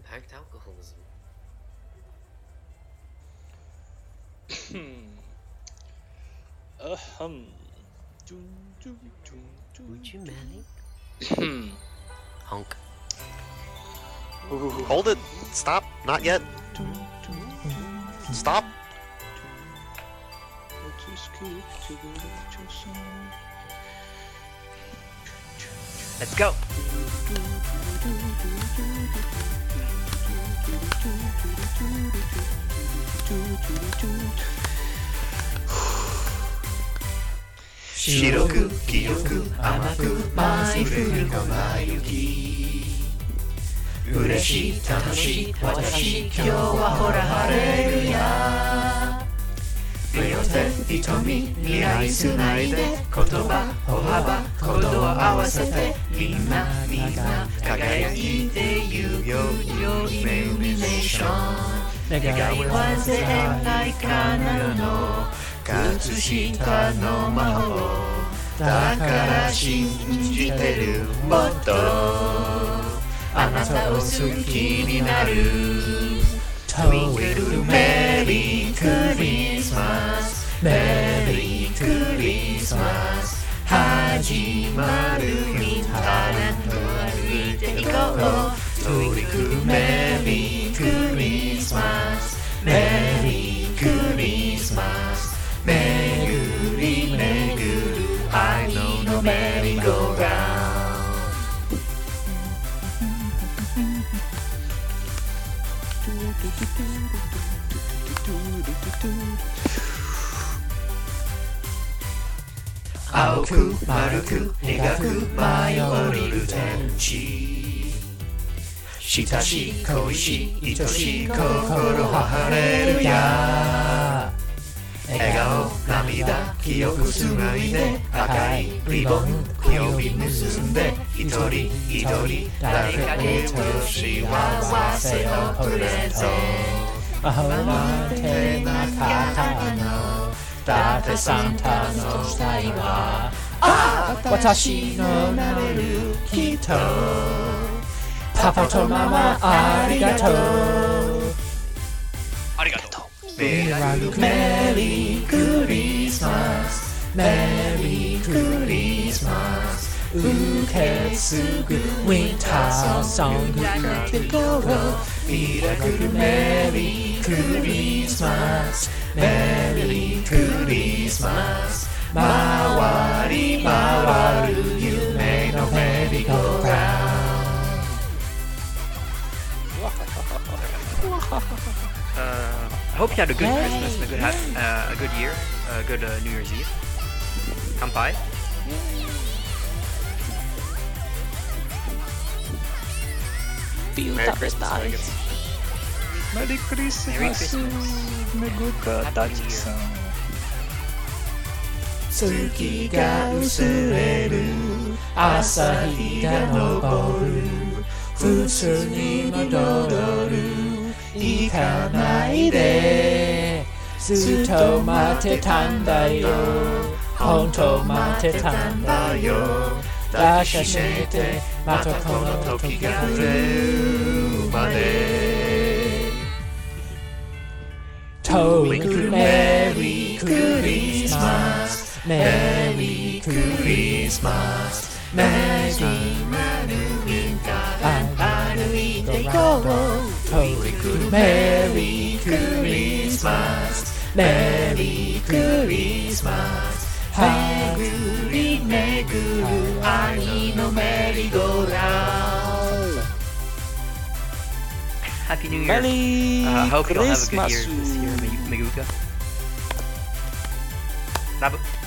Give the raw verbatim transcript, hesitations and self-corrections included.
impact alcoholism. Ahem. Would you marry? Honk. Hold it! Stop! Not yet! Stop! Let's go! 白く清く甘く舞い降る粉雪嬉しい楽しい私今日はほら晴れるや目を手瞳未来つないで言葉歩幅行動合わせてみんなみんな輝いてゆくよイルミネーション願いは絶対叶うの葛飾の魔法だから信じてるもっとあなたを好きになる Twinkle メリークリスマスメリークリスマス始まるみんなと歩いていこう Twinkle メリークリスマスメリークリスマス巡り巡る愛のメリーゴーラウンド青く丸く描く舞い降りる天地親しい恋しい愛しい心晴れるや笑顔涙記憶つないで赤いリボン呼び結んで一人一人誰かへと幸せをプレゼント魔法なんてなかったのだってサンタの時代はああ私のなれるきっとパパとママありがとうありがとうメリークリスマスメリークリスマス受け継ぐウィンターソング歌ってこうミラクルメリークリスマスメリークリスマス回り回る夢のメリーゴーラウン Uh, I hope you had a good Christmas and a good, ha- uh, a good year, a good uh, New Year's Eve. Kanpai. Merry Christmas, Vegas. Merry Christmas. Merry Christmas. Meguka Tachi-san. 月が薄れる朝日が昇る普通に戻る行かないでずっと待ってたんだよ本当待ってたんだよ抱きしめてまたこの時が来るまで Twinkle Merry Christmas Merry Christmas Merry Merry 歩いていこう Twinkle Merry Christmas Merry Christmas 巡り巡る愛のメリーゴーラウンド Happy New Year. Merry Uh, I hope you all have a good year Christmas. this year, Meguka. Nabu.